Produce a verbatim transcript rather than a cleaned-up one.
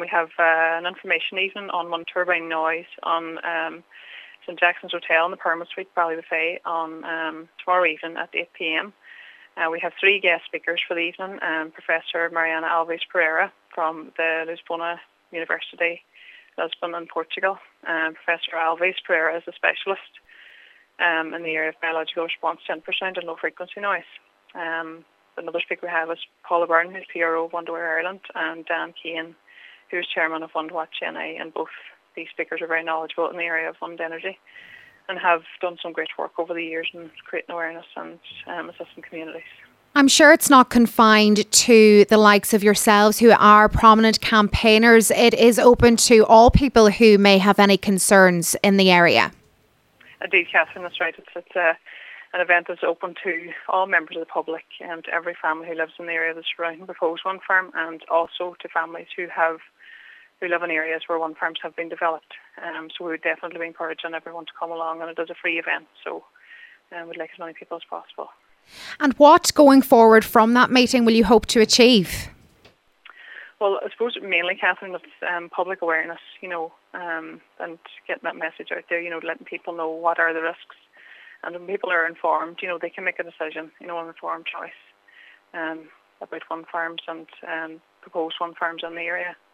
we have uh, an information evening on One Turbine Noise on um, Saint Jackson's Hotel in the Permit Suite, Ballybuffet, on um, tomorrow evening at eight p.m. Uh, we have three guest speakers for the evening. Um, Professor Mariana Alves Pereira from the Lisbona University, Lisbon in Portugal. Um, Professor Alves Pereira is a specialist um, in the area of biological response to infrasound and low frequency noise. Um, another speaker we have is Paula Byrne, who's P R O of Wondaware Ireland, and Dan Keane, who's chairman of Wondwatch N I, and both these speakers are very knowledgeable in the area of wind energy and have done some great work over the years in creating awareness and um, assisting communities. I'm sure it's not confined to the likes of yourselves who are prominent campaigners. It is open to all people who may have any concerns in the area. Indeed, Catherine, that's right. It's, it's uh, an event that's open to all members of the public and to every family who lives in the area that's surrounding the proposed wind farm, and also to families who have who live in areas where wind farms have been developed. Um, so we would definitely be encouraging everyone to come along, and it is a free event, so um, we'd like as many people as possible. And what, going forward from that meeting, will you hope to achieve? Well, I suppose mainly, Catherine, it's um, public awareness, you know, um, and getting that message out there, you know, letting people know what are the risks. And when people are informed, you know, they can make a decision, you know, an informed choice um, about wind farms and um, proposed wind farms in the area.